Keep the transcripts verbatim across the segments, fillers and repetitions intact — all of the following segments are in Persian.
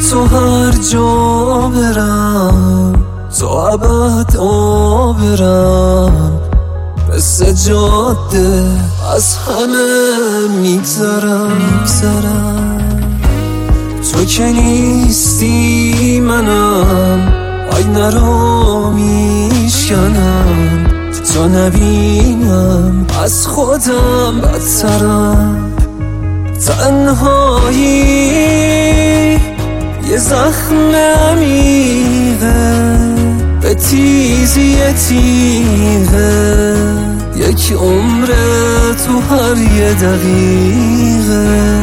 تو هر جا برم، تا ابد برم، مثل جاده از همه میگذرم. تو که نیستی منم آینه رو میشکنم، تا نبینم از خودم بدترم. تنهایی یه زخم عمیقه، به تیزی تیغه، یک عمر تو هر یه دقیقه.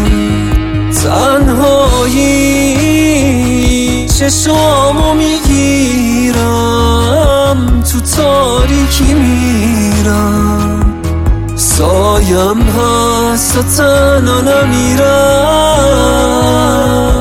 تنهایی چشامو میگیرم، تو تاریکی میرم، سایم هست و تنها نمیرم.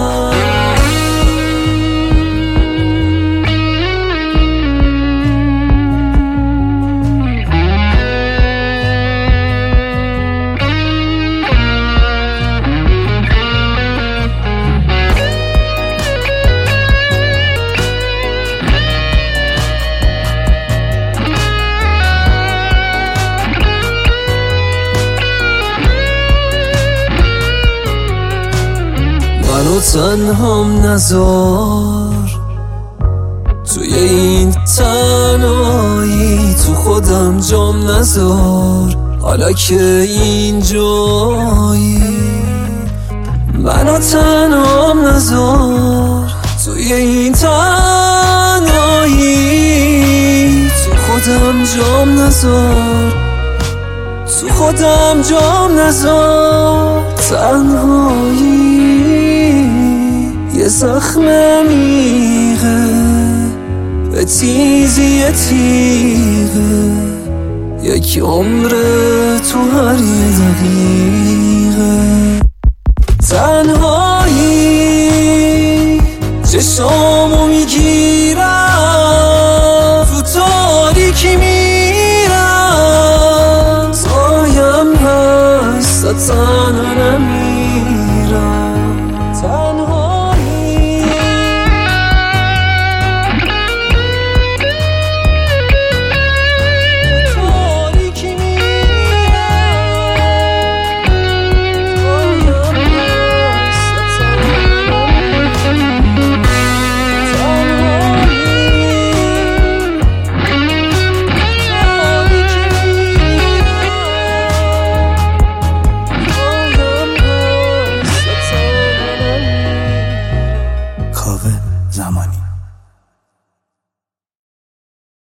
منو تنهام نذار توی این تنهایی، تو خودم جام نذار حالا که اینجایی. منو تنهام نذار توی این تنهایی، تو خودم جام نذار، تو خودم جام نذار. تنهایی یه زخم عمیقه، به تیزی تیغه، یک عمر تو هر یه دقیقه. تنهایی چشامو میگی